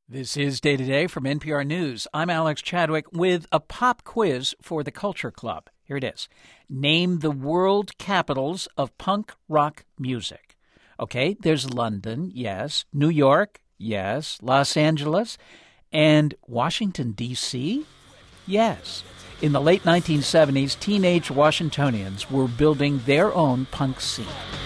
This is Day to Day from NPR News. I'm Alex Chadwick with a pop quiz for the Culture Club. Here it is. Name the world capitals of punk rock music. Okay, there's London, yes. New York, yes. Los Angeles. And Washington, D.C.? Yes. In the late 1970s, teenage Washingtonians were building their own punk scene.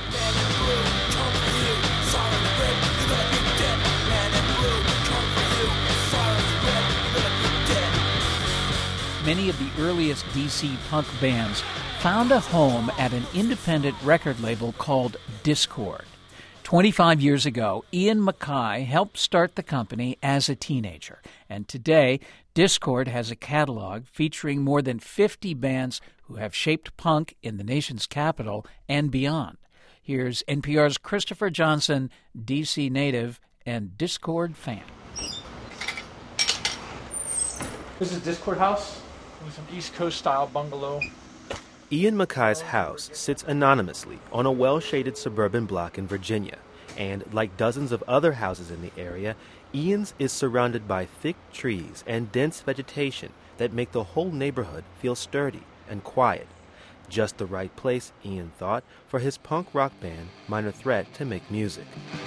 Many of the earliest D.C. punk bands found a home at an independent record label called Dischord. 25 years ago, Ian MacKaye helped start the company as a teenager. And today, Dischord has a catalog featuring more than 50 bands who have shaped punk in the nation's capital and beyond. Here's NPR's Christopher Johnson, D.C. native and Dischord fan. This is Dischord House. It's an East Coast-style bungalow. Ian MacKaye's house sits anonymously on a well-shaded suburban block in Virginia. And like dozens of other houses in the area, Ian's is surrounded by thick trees and dense vegetation that make the whole neighborhood feel sturdy and quiet. Just the right place, Ian thought, for his punk rock band, Minor Threat, to make music.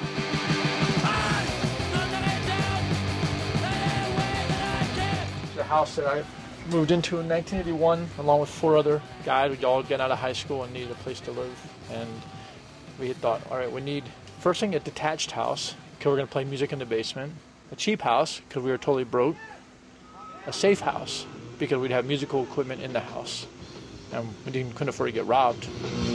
The house that I moved into in 1981, along with 4 other guys. We all got out of high school and needed a place to live. And we had thought, all right, we need, first thing, a detached house, because we're going to play music in the basement. A cheap house, because we were totally broke. A safe house, because we'd have musical equipment in the house. And we couldn't afford to get robbed.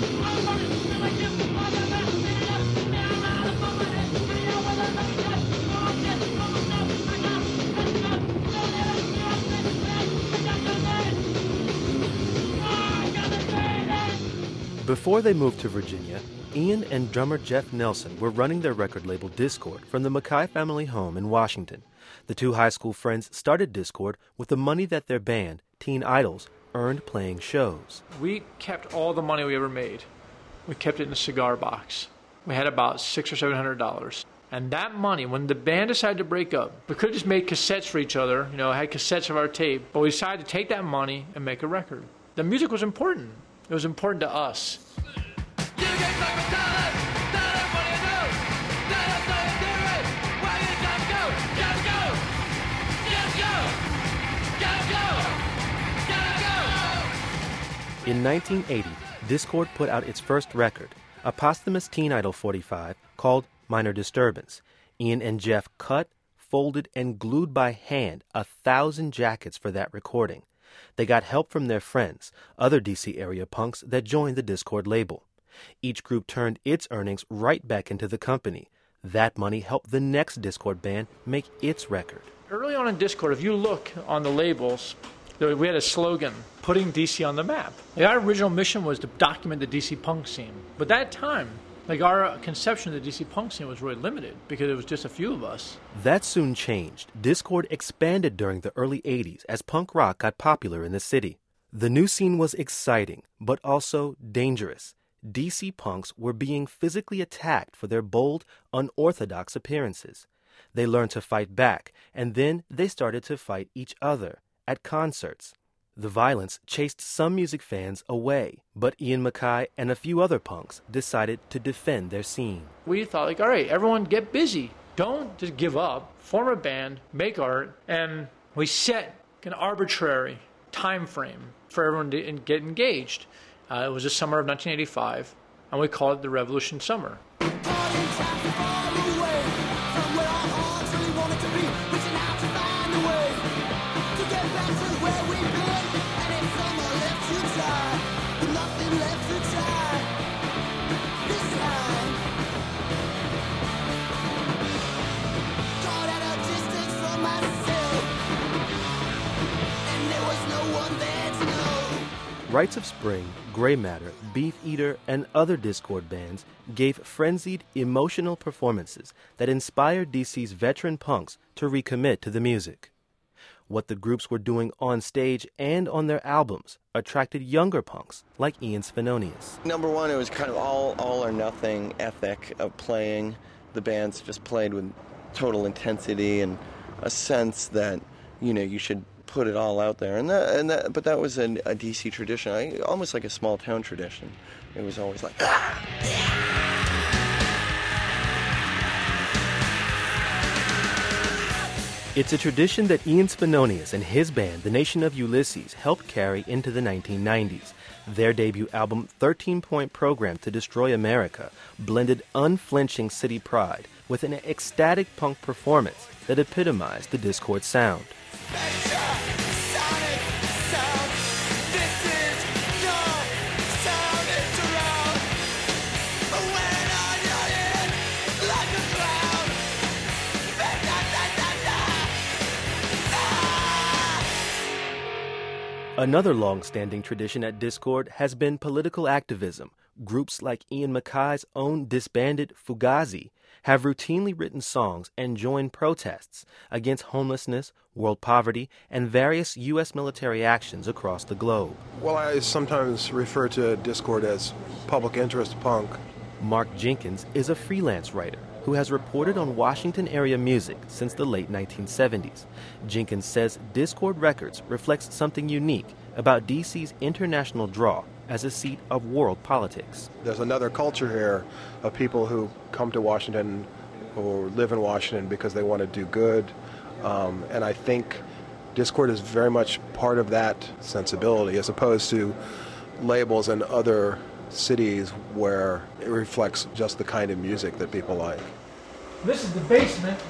Before they moved to Virginia, Ian and drummer Jeff Nelson were running their record label Dischord from the MacKaye family home in Washington. The two high school friends started Dischord with the money that their band, Teen Idols, earned playing shows. We kept all the money we ever made. We kept it in a cigar box. We had about $600 or $700. And that money, when the band decided to break up, we could have just made cassettes for each other, had cassettes of our tape, but we decided to take that money and make a record. The music was important. It was important to us. In 1980, Dischord put out its first record, a posthumous Teen Idol 45 called Minor Disturbance. Ian and Jeff cut, folded, and glued by hand 1,000 jackets for that recording. They got help from their friends, other D.C. area punks that joined the Dischord label. Each group turned its earnings right back into the company. That money helped the next Dischord band make its record. Early on in Dischord, if you look on the labels, we had a slogan, putting D.C. on the map. Our original mission was to document the D.C. punk scene. But that time, our conception of the D.C. punk scene was really limited because it was just a few of us. That soon changed. Dischord expanded during the early 80s as punk rock got popular in the city. The new scene was exciting, but also dangerous. D.C. punks were being physically attacked for their bold, unorthodox appearances. They learned to fight back, and then they started to fight each other at concerts. The violence chased some music fans away, but Ian MacKaye and a few other punks decided to defend their scene. We thought, all right, everyone get busy. Don't just give up. Form a band, make art, and we set an arbitrary time frame for everyone to get engaged. It was the summer of 1985, and we called it the Revolution Summer. Rites of Spring, Grey Matter, Beef Eater, and other Dischord bands gave frenzied, emotional performances that inspired DC's veteran punks to recommit to the music. What the groups were doing on stage and on their albums attracted younger punks like Ian Svenonius. Number one, it was kind of all or nothing ethic of playing. The bands just played with total intensity and a sense that, you should put it all out there. But that was a DC tradition, almost like a small town tradition. It was always like, It's a tradition that Ian Spinonius and his band, the Nation of Ulysses, helped carry into the 1990s. Their debut album, 13-Point Program to Destroy America, blended unflinching city pride with an ecstatic punk performance that epitomized the Discord sound. Another long-standing tradition at Discord has been political activism. Groups like Ian MacKay's own disbanded Fugazi have routinely written songs and joined protests against homelessness, world poverty, and various U.S. military actions across the globe. Well, I sometimes refer to Discord as public interest punk. Mark Jenkins is a freelance writer who has reported on Washington area music since the late 1970s. Jenkins says Discord Records reflects something unique about D.C.'s international draw as a seat of world politics. There's another culture here of people who come to Washington or live in Washington because they want to do good. And I think Discord is very much part of that sensibility, as opposed to labels in other cities where it reflects just the kind of music that people like. This is the basement.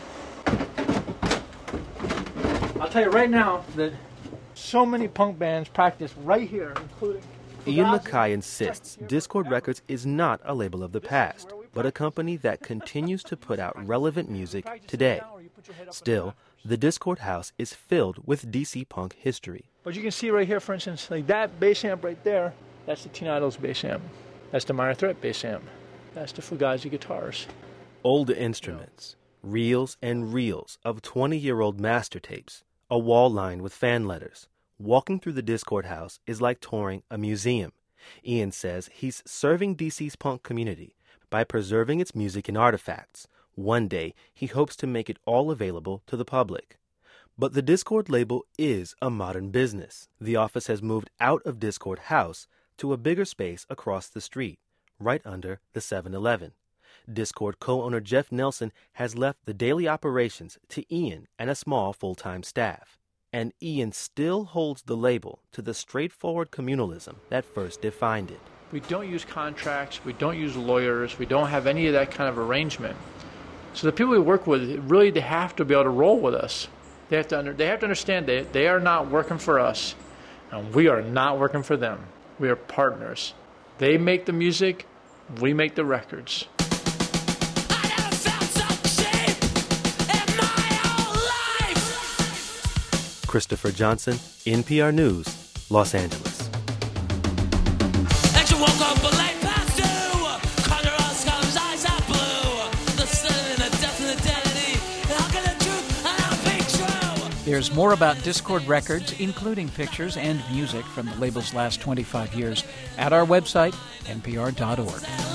I'll tell you right now that so many punk bands practice right here, including Ian MacKay insists Discord Records is not a label of the past, but a company that continues to put out relevant music today. Still, the Discord House is filled with DC punk history. But you can see right here, for instance, like that bass amp right there, that's the Teen Idols bass amp. That's the Minor Threat bass amp. That's the Fugazi guitars. Old instruments, reels and reels of 20-year-old master tapes, a wall lined with fan letters. Walking through the Discord House is like touring a museum. Ian says he's serving DC's punk community by preserving its music and artifacts. One day, he hopes to make it all available to the public. But the Discord label is a modern business. The office has moved out of Discord House to a bigger space across the street, right under the 7-Eleven. Discord co-owner Jeff Nelson has left the daily operations to Ian and a small full-time staff. And Ian still holds the label to the straightforward communalism that first defined it. We don't use contracts, we don't use lawyers, we don't have any of that kind of arrangement. So the people we work with, really, they have to be able to roll with us. They have to understand they are not working for us, and we are not working for them. We are partners. They make the music, we make the records. I never felt so cheap in my whole life. Christopher Johnson, NPR News, Los Angeles. And you woke up a late past due. Conjure us, colors, eyes are blue. The sin and the death and identity. And how can the truth and how be true? There's more about Discord Records, including pictures and music from the label's last 25 years, at our website, npr.org.